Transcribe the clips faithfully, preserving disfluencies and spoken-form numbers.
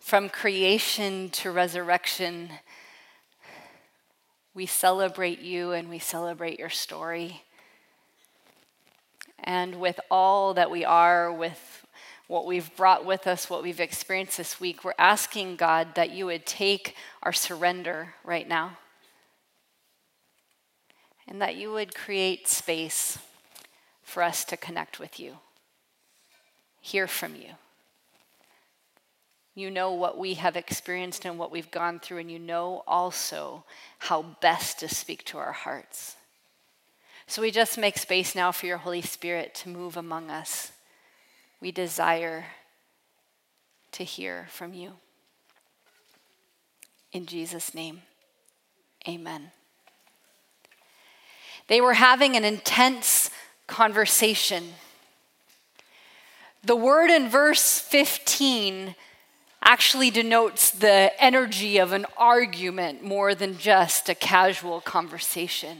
From creation to resurrection, we celebrate you and we celebrate your story. And with all that we are, with what we've brought with us, what we've experienced this week, we're asking God that you would take our surrender right now and that you would create space for us to connect with you, hear from you. You know what we have experienced and what we've gone through, and you know also how best to speak to our hearts. So we just make space now for your Holy Spirit to move among us. We desire to hear from you. In Jesus' name, amen. They were having an intense conversation. The word in verse fifteen actually denotes the energy of an argument more than just a casual conversation.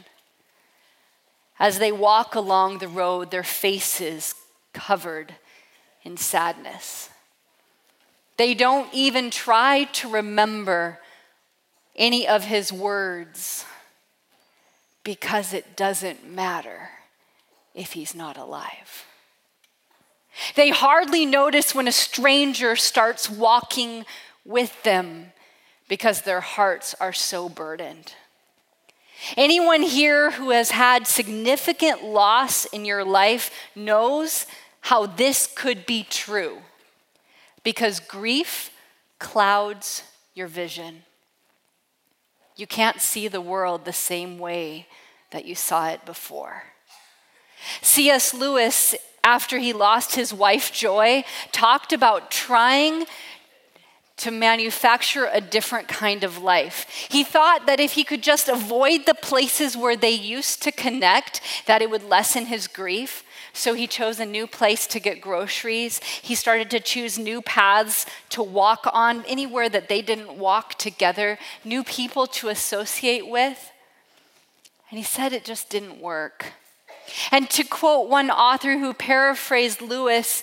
As they walk along the road, their faces covered in sadness. They don't even try to remember any of his words because it doesn't matter if he's not alive. They hardly notice when a stranger starts walking with them because their hearts are so burdened. Anyone here who has had significant loss in your life knows how this could be true because grief clouds your vision. You can't see the world the same way that you saw it before. C S Lewis, after he lost his wife, Joy, talked about trying to manufacture a different kind of life. He thought that if he could just avoid the places where they used to connect, that it would lessen his grief. So he chose a new place to get groceries. He started to choose new paths to walk on, anywhere that they didn't walk together, new people to associate with. And he said it just didn't work. And to quote one author who paraphrased Lewis,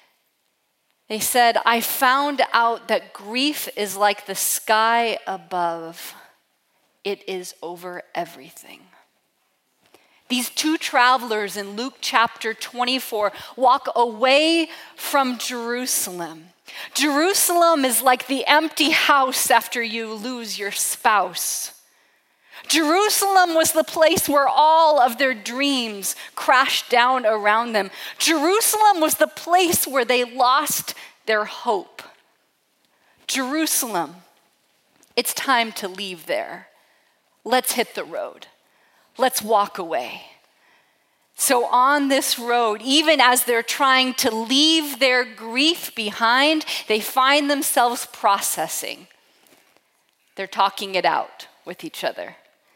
they said, "I found out that grief is like the sky above. It is over everything." These two travelers in Luke chapter twenty-four walk away from Jerusalem. Jerusalem is like the empty house after you lose your spouse. Jerusalem was the place where all of their dreams crashed down around them. Jerusalem was the place where they lost their hope. Jerusalem, it's time to leave there. Let's hit the road. Let's walk away. So on this road, even as they're trying to leave their grief behind, they find themselves processing. They're talking it out with each other.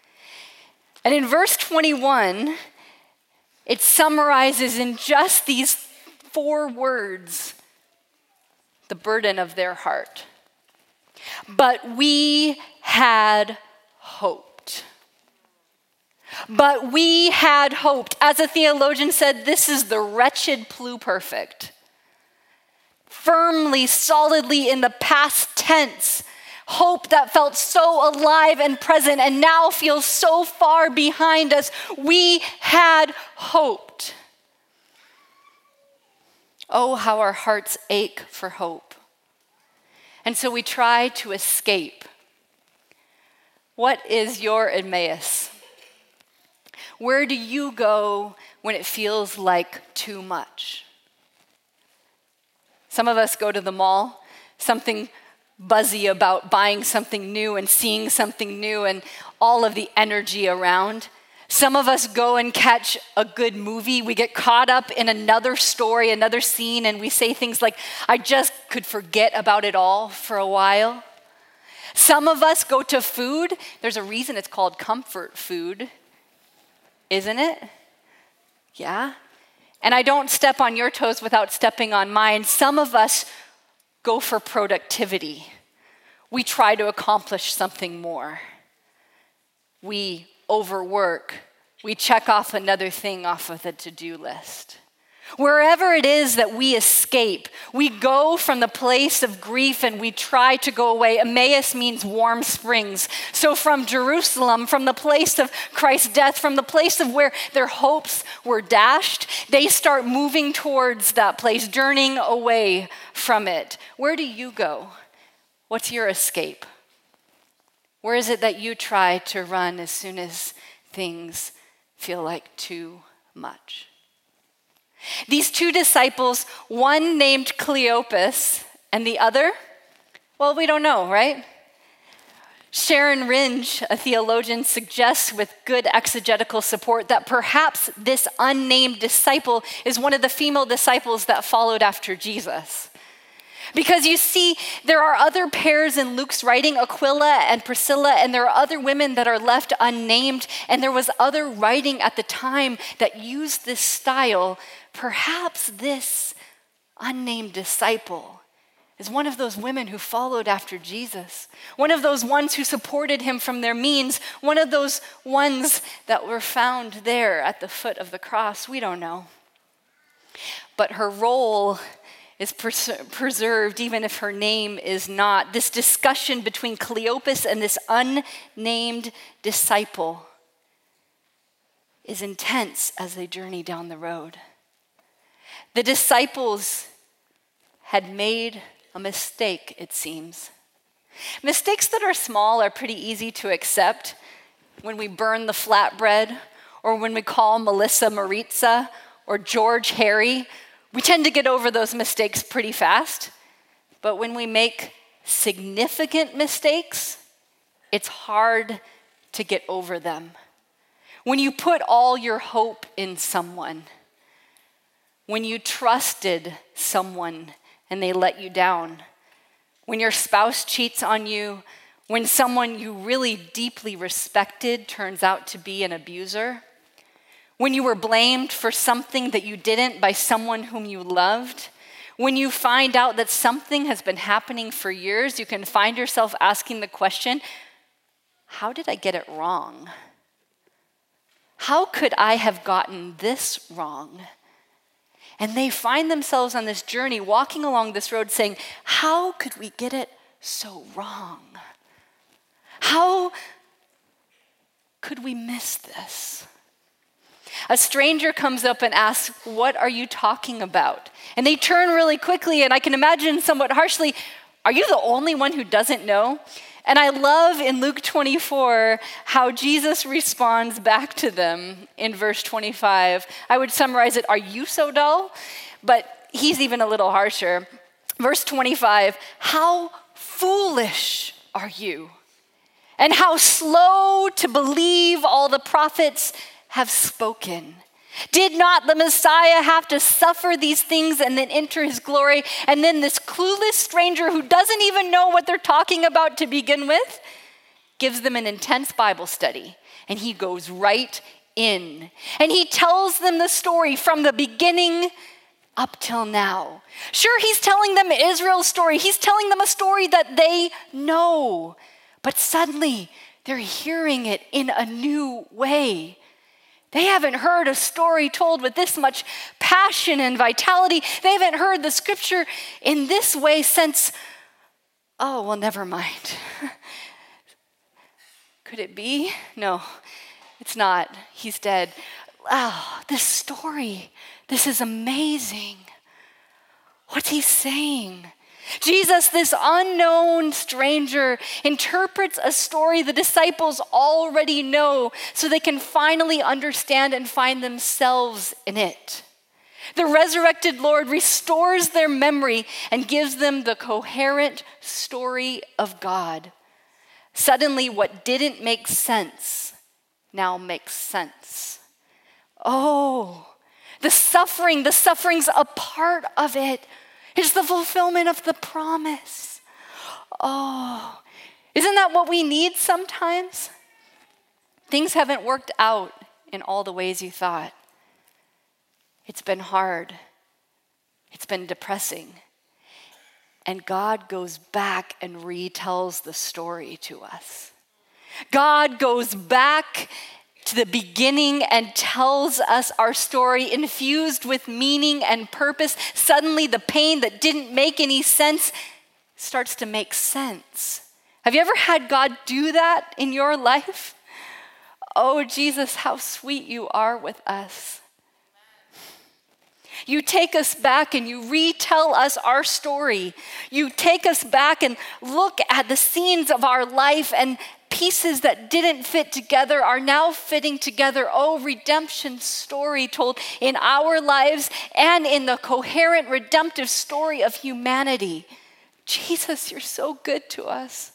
And in verse twenty-one, it summarizes in just these four words the burden of their heart. But we had hoped. But we had hoped. As a theologian said, this is the wretched pluperfect. Firmly, solidly in the past tense. Hope that felt so alive and present and now feels so far behind us. We had hoped. Oh, how our hearts ache for hope. And so we try to escape. What is your Emmaus? Where do you go when it feels like too much? Some of us go to the mall, something buzzy about buying something new and seeing something new and all of the energy around. Some of us go and catch a good movie. We get caught up in another story, another scene, and we say things like, I just could forget about it all for a while. Some of us go to food. There's a reason it's called comfort food, isn't it? Yeah. And I don't step on your toes without stepping on mine. Some of us go for productivity. We try to accomplish something more. We overwork. We check off another thing off of the to-do list. Wherever it is that we escape, we go from the place of grief and we try to go away. Emmaus means warm springs. So from Jerusalem, from the place of Christ's death, from the place of where their hopes were dashed, they start moving towards that place, journeying away from it. Where do you go? What's your escape? Where is it that you try to run as soon as things feel like too much? These two disciples, one named Cleopas and the other, well, we don't know, right? Sharon Ringe, a theologian, suggests with good exegetical support that perhaps this unnamed disciple is one of the female disciples that followed after Jesus. Because you see, there are other pairs in Luke's writing, Aquila and Priscilla, and there are other women that are left unnamed, and there was other writing at the time that used this style. Perhaps this unnamed disciple is one of those women who followed after Jesus, one of those ones who supported him from their means, one of those ones that were found there at the foot of the cross. We don't know. But her role is pres- preserved even if her name is not. This discussion between Cleopas and this unnamed disciple is intense as they journey down the road. The disciples had made a mistake, it seems. Mistakes that are small are pretty easy to accept. When we burn the flatbread, or when we call Melissa Maritza, or George Harry, we tend to get over those mistakes pretty fast. But when we make significant mistakes, it's hard to get over them. When you put all your hope in someone, when you trusted someone and they let you down, when your spouse cheats on you, when someone you really deeply respected turns out to be an abuser, when you were blamed for something that you didn't by someone whom you loved, when you find out that something has been happening for years, you can find yourself asking the question, how did I get it wrong? How could I have gotten this wrong? And they find themselves on this journey, walking along this road saying, how could we get it so wrong? How could we miss this? A stranger comes up and asks, what are you talking about? And they turn really quickly, and I can imagine somewhat harshly, are you the only one who doesn't know? And I love in Luke twenty-four how Jesus responds back to them in verse twenty-five. I would summarize it, are you so dull? But he's even a little harsher. Verse twenty-five, how foolish are you? And how slow to believe all the prophets have spoken. Did not the Messiah have to suffer these things and then enter his glory? And then this clueless stranger who doesn't even know what they're talking about to begin with gives them an intense Bible study. And he goes right in. And he tells them the story from the beginning up till now. Sure, he's telling them Israel's story. He's telling them a story that they know. But suddenly, they're hearing it in a new way. They haven't heard a story told with this much passion and vitality. They haven't heard the scripture in this way since, oh, well, never mind. Could it be? No, it's not. He's dead. Wow, this story, this is amazing. What's he saying? Jesus, this unknown stranger, interprets a story the disciples already know so they can finally understand and find themselves in it. The resurrected Lord restores their memory and gives them the coherent story of God. Suddenly, what didn't make sense now makes sense. Oh, the suffering, the suffering's a part of it. It's the fulfillment of the promise. Oh, isn't that what we need sometimes? Things haven't worked out in all the ways you thought. It's been hard. It's been depressing. And God goes back and retells the story to us. God goes back to the beginning and tells us our story infused with meaning and purpose. Suddenly the pain that didn't make any sense starts to make sense. Have you ever had God do that in your life? Oh, Jesus, how sweet you are with us. You take us back and you retell us our story. You take us back and look at the scenes of our life, and pieces that didn't fit together are now fitting together. Oh, redemption story told in our lives and in the coherent redemptive story of humanity. Jesus, you're so good to us.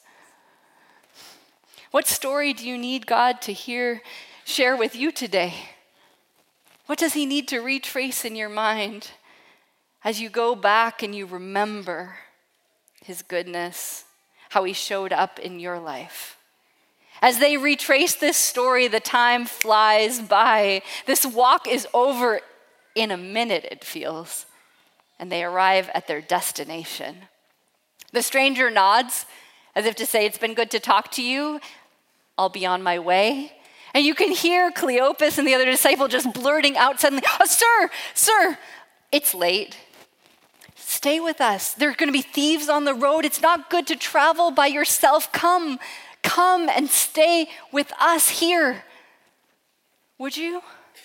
What story do you need God to hear, share with you today? What does he need to retrace in your mind as you go back and you remember his goodness, how he showed up in your life? As they retrace this story, the time flies by. This walk is over in a minute, it feels, and they arrive at their destination. The stranger nods as if to say, it's been good to talk to you. I'll be on my way. And you can hear Cleopas and the other disciple just blurting out suddenly, oh, sir, sir, it's late. Stay with us. There are going to be thieves on the road. It's not good to travel by yourself. Come, come and stay with us here. Would you?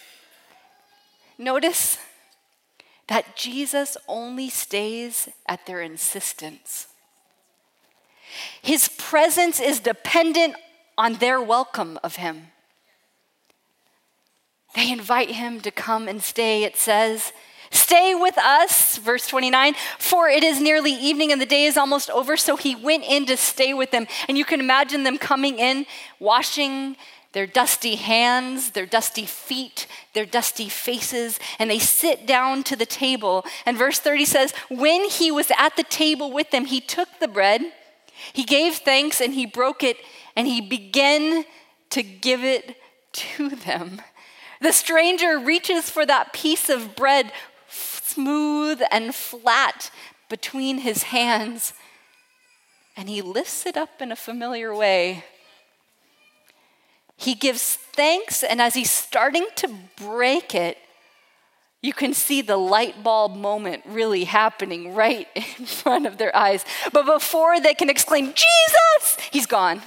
Notice that Jesus only stays at their insistence. His presence is dependent on their welcome of him. They invite him to come and stay. It says, stay with us, verse twenty-nine, for it is nearly evening and the day is almost over. So he went in to stay with them. And you can imagine them coming in, washing their dusty hands, their dusty feet, their dusty faces, and they sit down to the table. And verse thirty says, when he was at the table with them, he took the bread, he gave thanks, and he broke it, and he began to give it to them. The stranger reaches for that piece of bread, smooth and flat between his hands, and he lifts it up in a familiar way. He gives thanks, and as he's starting to break it, you can see the light bulb moment really happening right in front of their eyes. But before they can exclaim, Jesus, he's gone.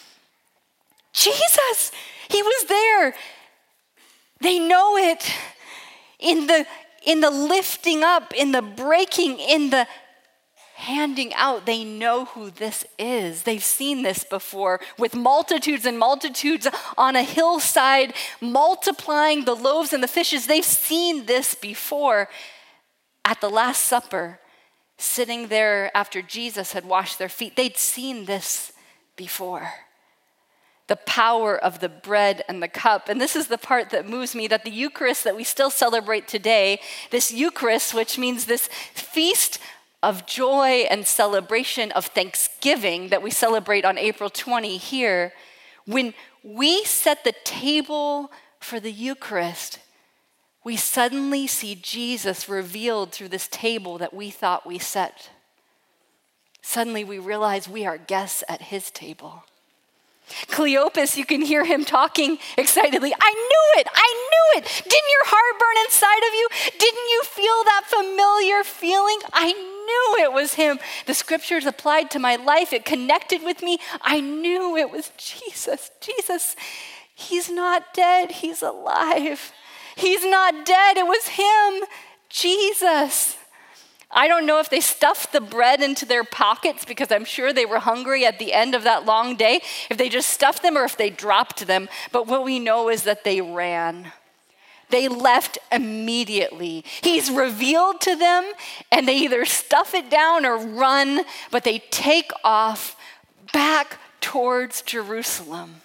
Jesus, he was there. They know it in the, in the lifting up, in the breaking, in the handing out. They know who this is. They've seen this before with multitudes and multitudes on a hillside, multiplying the loaves and the fishes. They've seen this before at the Last Supper, sitting there after Jesus had washed their feet. They'd seen this before. The power of the bread and the cup. And this is the part that moves me, that the Eucharist that we still celebrate today, this Eucharist, which means this feast of joy and celebration of thanksgiving that we celebrate on April twentieth here, when we set the table for the Eucharist, we suddenly see Jesus revealed through this table that we thought we set. Suddenly we realize we are guests at his table. Cleopas, you can hear him talking excitedly. I knew it, I knew it. Didn't your heart burn inside of you? Didn't you feel that familiar feeling? I knew it was him. The scriptures applied to my life. It connected with me. I knew it was Jesus. Jesus, he's not dead, he's alive. He's not dead, it was him, Jesus. I don't know if they stuffed the bread into their pockets because I'm sure they were hungry at the end of that long day, if they just stuffed them or if they dropped them. But what we know is that they ran. They left immediately. He's revealed to them and they either stuff it down or run, but they take off back towards Jerusalem.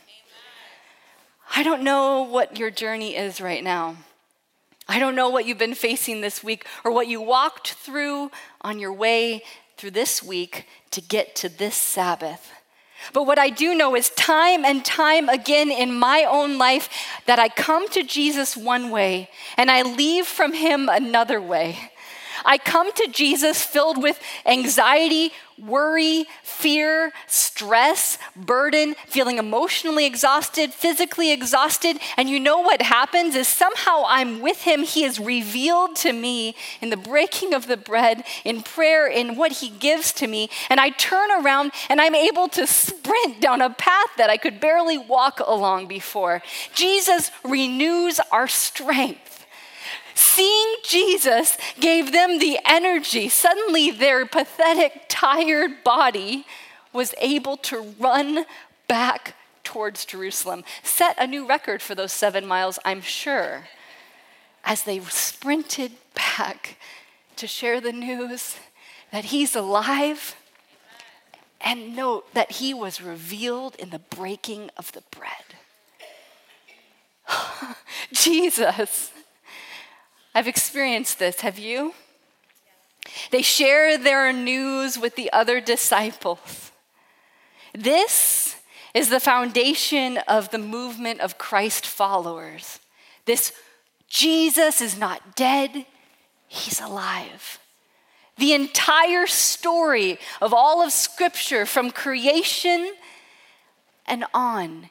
I don't know what your journey is right now. I don't know what you've been facing this week or what you walked through on your way through this week to get to this Sabbath. But what I do know is time and time again in my own life that I come to Jesus one way and I leave from him another way. I come to Jesus filled with anxiety, worry, fear, stress, burden, feeling emotionally exhausted, physically exhausted. And you know what happens is somehow I'm with him. He is revealed to me in the breaking of the bread, in prayer, in what he gives to me. And I turn around and I'm able to sprint down a path that I could barely walk along before. Jesus renews our strength. Seeing Jesus gave them the energy. Suddenly their pathetic, tired body was able to run back towards Jerusalem. Set a new record for those seven miles, I'm sure, as they sprinted back to share the news that he's alive. And note that he was revealed in the breaking of the bread. Jesus. I've experienced this, have you? They share their news with the other disciples. This is the foundation of the movement of Christ followers. This Jesus is not dead, he's alive. The entire story of all of Scripture from creation and on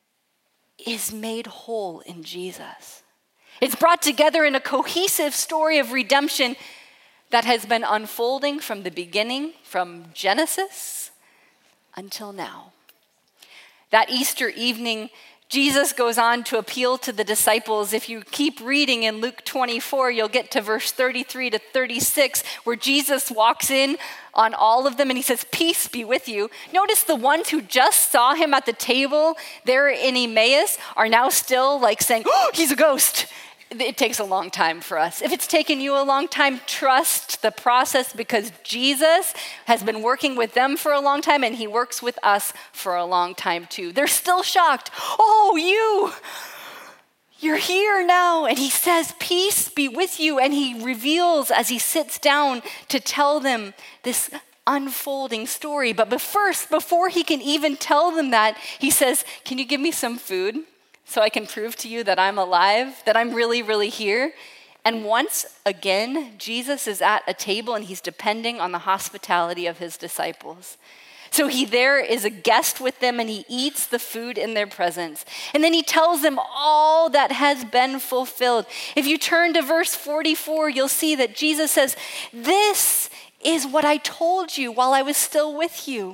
is made whole in Jesus. It's brought together in a cohesive story of redemption that has been unfolding from the beginning, from Genesis until now. That Easter evening, Jesus goes on to appeal to the disciples. If you keep reading in Luke twenty-four, you'll get to verse thirty-three to thirty-six, where Jesus walks in on all of them and he says, "Peace be with you." Notice the ones who just saw him at the table there in Emmaus are now still like saying, "Oh, he's a ghost." It takes a long time for us. If it's taken you a long time, trust the process, because Jesus has been working with them for a long time and he works with us for a long time too. They're still shocked. "Oh, you, you're here now." And he says, "Peace be with you." And he reveals as he sits down to tell them this unfolding story. But first, before he can even tell them that, he says, "Can you give me some food so I can prove to you that I'm alive, that I'm really, really here?" And once again, Jesus is at a table and he's depending on the hospitality of his disciples. So he there is a guest with them and he eats the food in their presence. And then he tells them all that has been fulfilled. If you turn to verse forty-four, you'll see that Jesus says, "This is what I told you while I was still with you.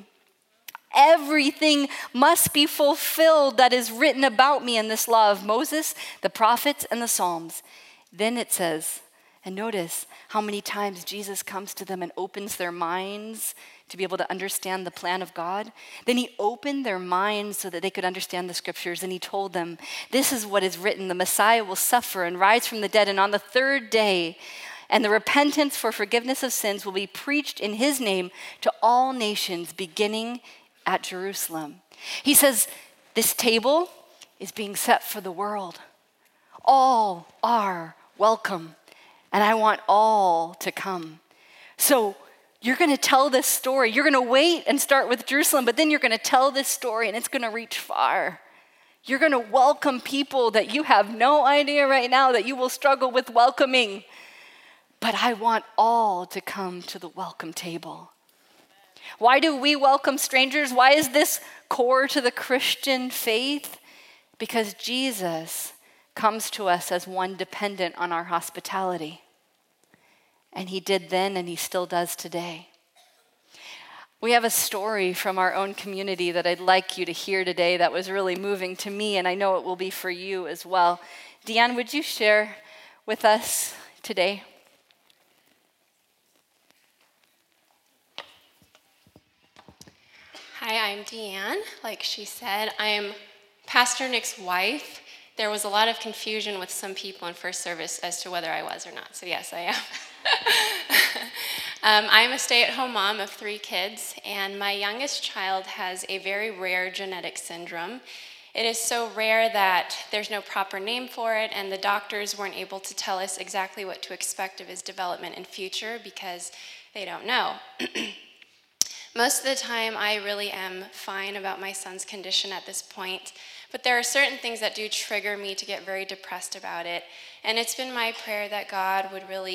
Everything must be fulfilled that is written about me in this law of Moses, the prophets, and the Psalms." Then it says, and notice how many times Jesus comes to them and opens their minds to be able to understand the plan of God. Then he opened their minds so that they could understand the scriptures, and he told them, "This is what is written: the Messiah will suffer and rise from the dead, and on the third day, and the repentance for forgiveness of sins will be preached in his name to all nations, beginning at Jerusalem." He says, this table is being set for the world. All are welcome, and I want all to come. So you're going to tell this story. You're going to wait and start with Jerusalem, but then you're going to tell this story, and it's going to reach far. You're going to welcome people that you have no idea right now that you will struggle with welcoming. But I want all to come to the welcome table. Why do we welcome strangers? Why is this core to the Christian faith? Because Jesus comes to us as one dependent on our hospitality. And he did then, and he still does today. We have a story from our own community that I'd like you to hear today that was really moving to me, and I know it will be for you as well. Deanne, would you share with us today? Hi, I'm Deanne. Like she said, I'm Pastor Nick's wife. There was a lot of confusion with some people in first service as to whether I was or not, so yes, I am. um, I'm a stay-at-home mom of three kids, and my youngest child has a very rare genetic syndrome. It is so rare that there's no proper name for it, and the doctors weren't able to tell us exactly what to expect of his development in future because they don't know. Most of the time, I really am fine about my son's condition at this point, but there are certain things that do trigger me to get very depressed about it, and it's been my prayer that God would really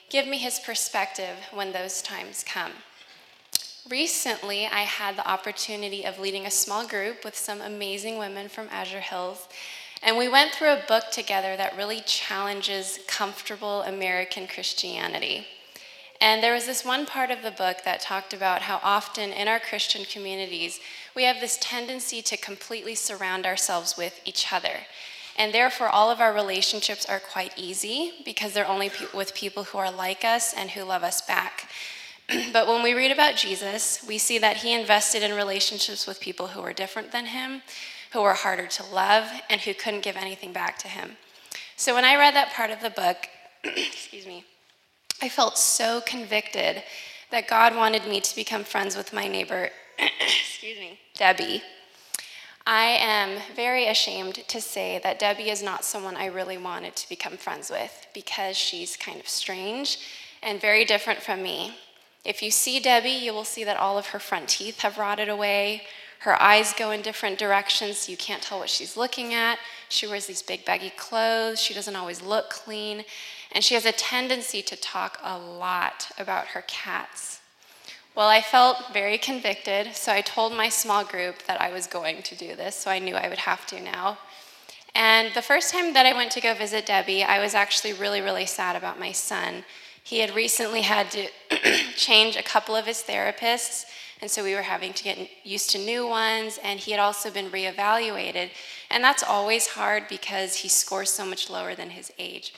give me his perspective when those times come. Recently, I had the opportunity of leading a small group with some amazing women from Azure Hills, and we went through a book together that really challenges comfortable American Christianity. And there was this one part of the book that talked about how often in our Christian communities, we have this tendency to completely surround ourselves with each other. And therefore, all of our relationships are quite easy because they're only pe- with people who are like us and who love us back. But when we read about Jesus, we see that he invested in relationships with people who were different than him, who were harder to love, and who couldn't give anything back to him. So when I read that part of the book, excuse me, I felt so convicted that God wanted me to become friends with my neighbor, excuse me, Debbie. I am very ashamed to say that Debbie is not someone I really wanted to become friends with because she's kind of strange and very different from me. If you see Debbie, you will see that all of her front teeth have rotted away. Her eyes go in different directions, so you can't tell what she's looking at. She wears these big baggy clothes. She doesn't always look clean. And she has a tendency to talk a lot about her cats. Well, I felt very convicted, so I told my small group that I was going to do this, so I knew I would have to now. And the first time that I went to go visit Debbie, I was actually really, really sad about my son. He had recently had to change a couple of his therapists, and so we were having to get used to new ones, and he had also been reevaluated. And that's always hard because he scores so much lower than his age.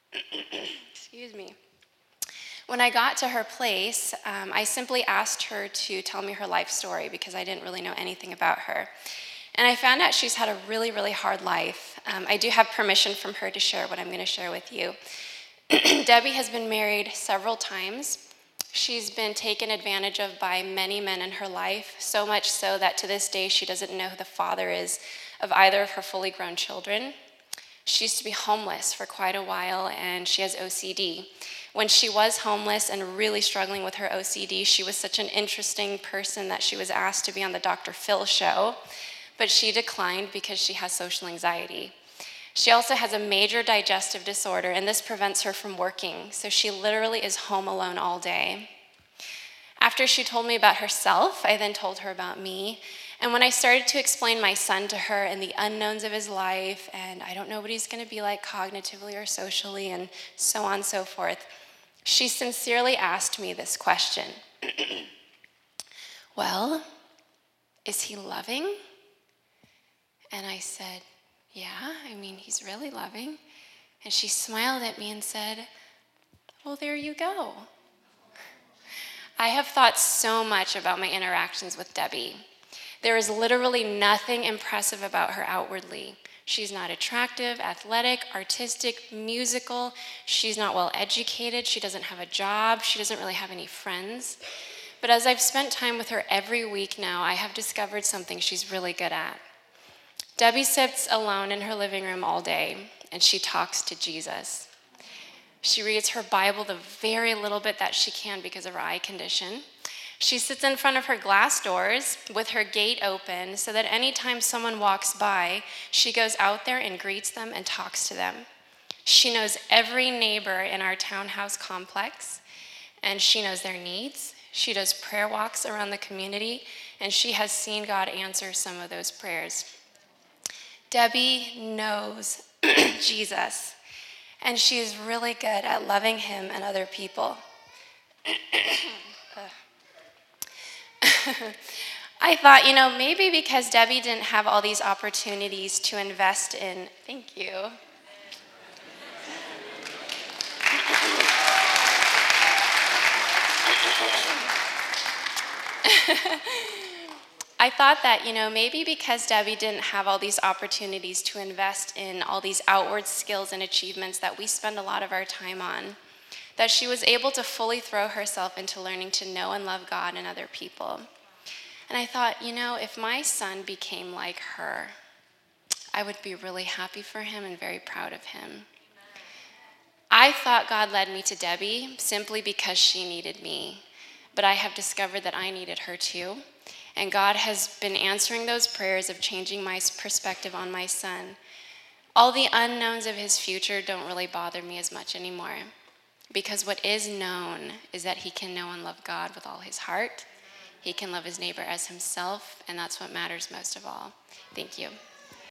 Excuse me. When I got to her place, um, I simply asked her to tell me her life story because I didn't really know anything about her. And I found out she's had a really, really hard life. Um, I do have permission from her to share what I'm going to share with you. Debbie has been married several times. She's been taken advantage of by many men in her life, so much so that to this day she doesn't know who the father is of either of her fully grown children. She used to be homeless for quite a while, and she has O C D. When she was homeless and really struggling with her O C D, she was such an interesting person that she was asked to be on the Doctor Phil show, but she declined because she has social anxiety. She also has a major digestive disorder, and this prevents her from working, so she literally is home alone all day. After she told me about herself, I then told her about me. And when I started to explain my son to her and the unknowns of his life, and I don't know what he's going to be like cognitively or socially, and so on and so forth, she sincerely asked me this question. Well, is he loving? And I said, yeah, I mean, he's really loving. And she smiled at me and said, well, there you go. I have thought so much about my interactions with Debbie. There is literally nothing impressive about her outwardly. She's not attractive, athletic, artistic, musical. She's not well educated. She doesn't have a job. She doesn't really have any friends. But as I've spent time with her every week now, I have discovered something she's really good at. Debbie sits alone in her living room all day, and she talks to Jesus. She reads her Bible the very little bit that she can because of her eye condition. She sits in front of her glass doors with her gate open so that anytime someone walks by, she goes out there and greets them and talks to them. She knows every neighbor in our townhouse complex, and she knows their needs. She does prayer walks around the community, and she has seen God answer some of those prayers. Debbie knows Jesus, and she is really good at loving him and other people. I thought, you know, maybe because Debbie didn't have all these opportunities to invest in, thank you. I thought that, you know, maybe because Debbie didn't have all these opportunities to invest in all these outward skills and achievements that we spend a lot of our time on, that she was able to fully throw herself into learning to know and love God and other people. And I thought, you know, if my son became like her, I would be really happy for him and very proud of him. I thought God led me to Debbie simply because she needed me, but I have discovered that I needed her too. And God has been answering those prayers of changing my perspective on my son. All the unknowns of his future don't really bother me as much anymore. Because what is known is that he can know and love God with all his heart. He can love his neighbor as himself, and that's what matters most of all. Thank you.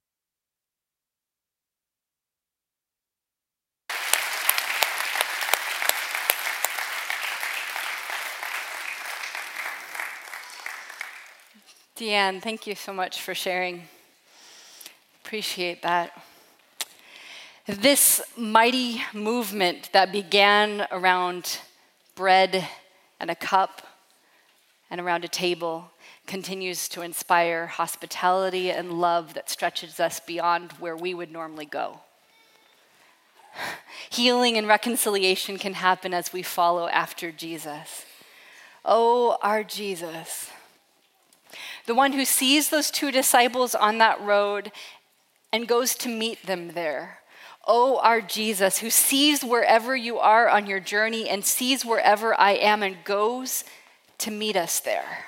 Deanne, thank you so much for sharing. Appreciate that. This mighty movement that began around bread and a cup and around a table continues to inspire hospitality and love that stretches us beyond where we would normally go. Healing and reconciliation can happen as we follow after Jesus. Oh, our Jesus, the one who sees those two disciples on that road and goes to meet them there. Oh, our Jesus, who sees wherever you are on your journey and sees wherever I am and goes to meet us there,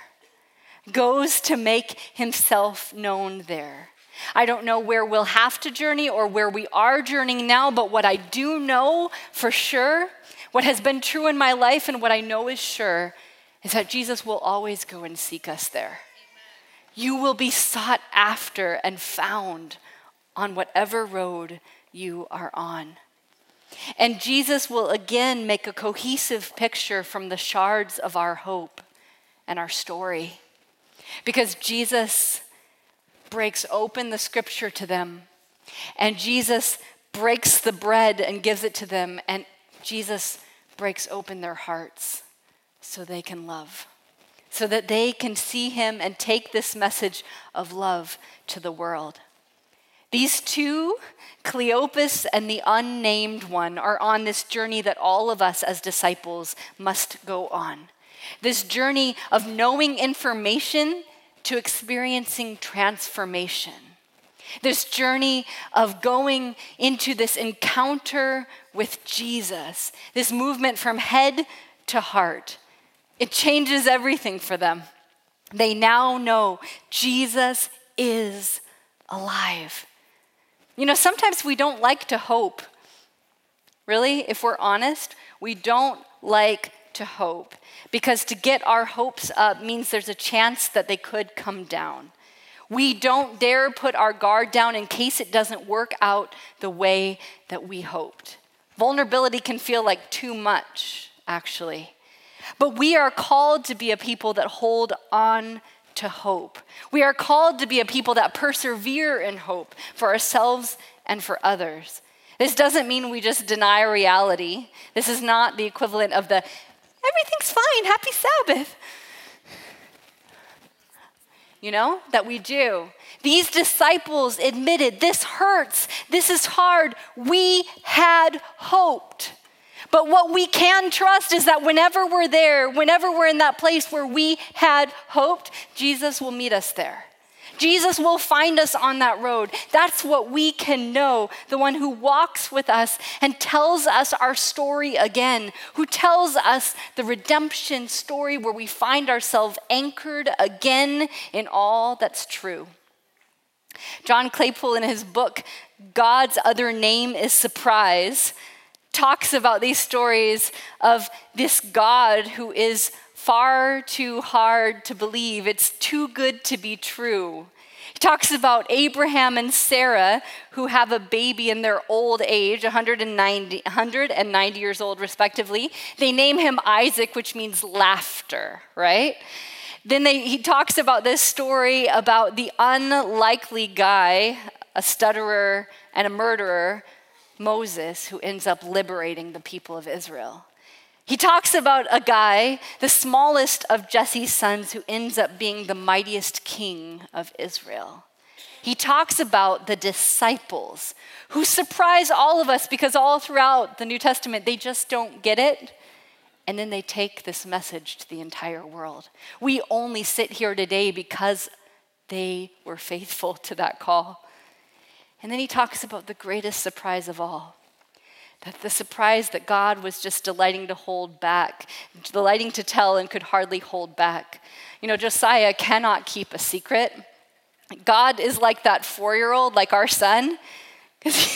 goes to make himself known there. I don't know where we'll have to journey or where we are journeying now, but what I do know for sure, what has been true in my life and what I know is sure, is that Jesus will always go and seek us there. Amen. You will be sought after and found on whatever road you are on. And Jesus will again make a cohesive picture from the shards of our hope and our story. Because Jesus breaks open the scripture to them, and Jesus breaks the bread and gives it to them, and Jesus breaks open their hearts so they can love, so that they can see him and take this message of love to the world. These two, Cleopas and the unnamed one, are on this journey that all of us as disciples must go on. This journey of knowing information to experiencing transformation. This journey of going into this encounter with Jesus. This movement from head to heart. It changes everything for them. They now know Jesus is alive. You know, sometimes we don't like to hope. Really, if we're honest, we don't like to hope. Because to get our hopes up means there's a chance that they could come down. We don't dare put our guard down in case it doesn't work out the way that we hoped. Vulnerability can feel like too much, actually. But we are called to be a people that hold on to hope. We are called to be a people that persevere in hope for ourselves and for others. This doesn't mean we just deny reality. This is not the equivalent of the, everything's fine, happy Sabbath. You know, that we do. These disciples admitted, this hurts, this is hard. We had hoped. But what we can trust is that whenever we're there, whenever we're in that place where we had hoped, Jesus will meet us there. Jesus will find us on that road. That's what we can know. The one who walks with us and tells us our story again, who tells us the redemption story where we find ourselves anchored again in all that's true. John Claypool, in his book, God's Other Name is Surprise, talks about these stories of this God who is far too hard to believe. It's too good to be true. He talks about Abraham and Sarah, who have a baby in their old age, one hundred ninety, one hundred ninety years old respectively. They name him Isaac, which means laughter, right? Then they, he talks about this story about the unlikely guy, a stutterer and a murderer, Moses, who ends up liberating the people of Israel. He talks about a guy, the smallest of Jesse's sons, who ends up being the mightiest king of Israel. He talks about the disciples who surprise all of us because all throughout the New Testament, they just don't get it. And then they take this message to the entire world. We only sit here today because they were faithful to that call. And then he talks about the greatest surprise of all. That the surprise that God was just delighting to hold back, delighting to tell and could hardly hold back. You know, Josiah cannot keep a secret. God is like that four-year-old, like our son, because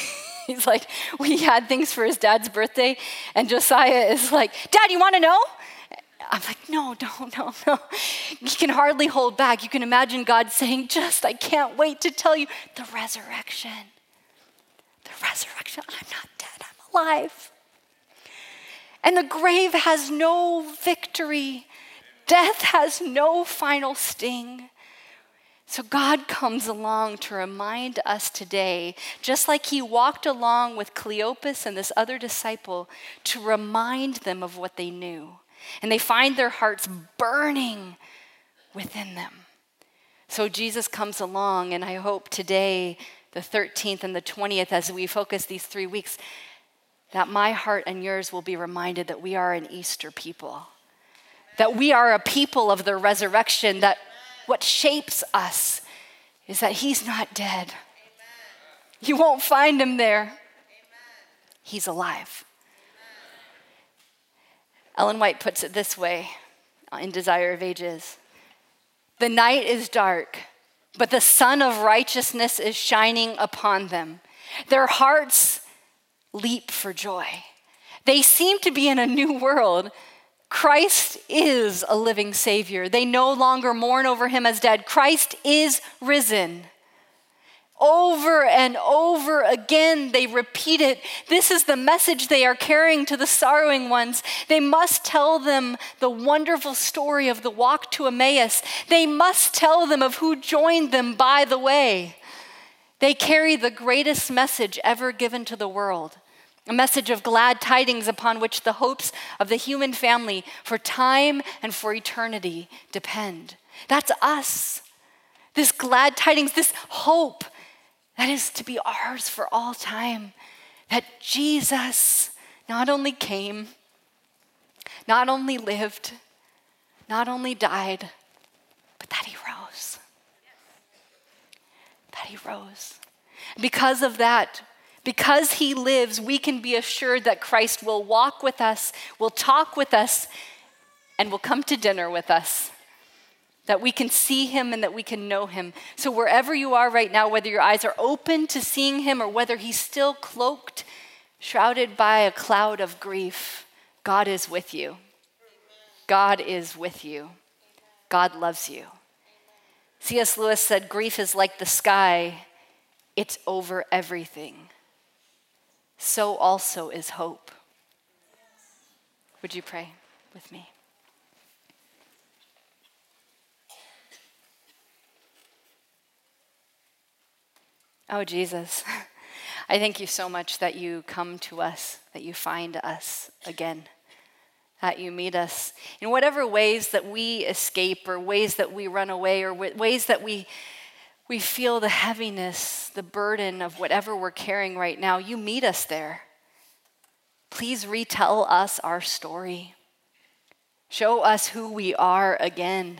He's like, we had things for his dad's birthday, and Josiah is like, Dad, you want to know? I'm like, no, no, no, no. He can hardly hold back. You can imagine God saying, just, I can't wait to tell you the resurrection. The resurrection. I'm not dead, I'm alive. And the grave has no victory. Death has no final sting. So God comes along to remind us today, just like he walked along with Cleopas and this other disciple, to remind them of what they knew. And they find their hearts burning within them. So Jesus comes along, and I hope today, the thirteenth and the twentieth, as we focus these three weeks, that my heart and yours will be reminded that we are an Easter people. That we are a people of the resurrection, that what shapes us is that he's not dead. Amen. You won't find him there. Amen. He's alive. Amen. Ellen White puts it this way in Desire of Ages. The night is dark, but the sun of righteousness is shining upon them. Their hearts leap for joy. They seem to be in a new world. Christ is a living Savior. They no longer mourn over him as dead. Christ is risen. Over and over again, they repeat it. This is the message they are carrying to the sorrowing ones. They must tell them the wonderful story of the walk to Emmaus. They must tell them of who joined them by the way. They carry the greatest message ever given to the world. A message of glad tidings upon which the hopes of the human family for time and for eternity depend. That's us. This glad tidings, this hope that is to be ours for all time. That Jesus not only came, not only lived, not only died, but that he rose. That he rose. Because of that, because he lives, we can be assured that Christ will walk with us, will talk with us, and will come to dinner with us. That we can see him and that we can know him. So wherever you are right now, whether your eyes are open to seeing him or whether he's still cloaked, shrouded by a cloud of grief, God is with you. God is with you. God loves you. C S Lewis said, grief is like the sky. It's over everything. So also is hope. Would you pray with me? Oh, Jesus, I thank you so much that you come to us, that you find us again, that you meet us in whatever ways that we escape or ways that we run away or ways that we We feel the heaviness, the burden of whatever we're carrying right now. You meet us there. Please retell us our story. Show us who we are again.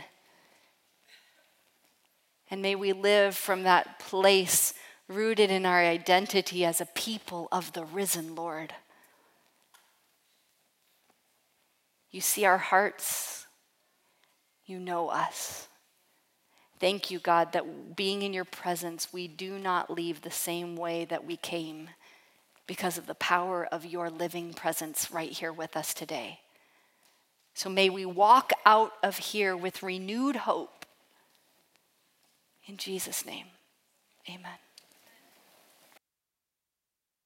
And may we live from that place rooted in our identity as a people of the risen Lord. You see our hearts. You know us. Thank you, God, that being in your presence, we do not leave the same way that we came because of the power of your living presence right here with us today. So may we walk out of here with renewed hope. In Jesus' name, amen.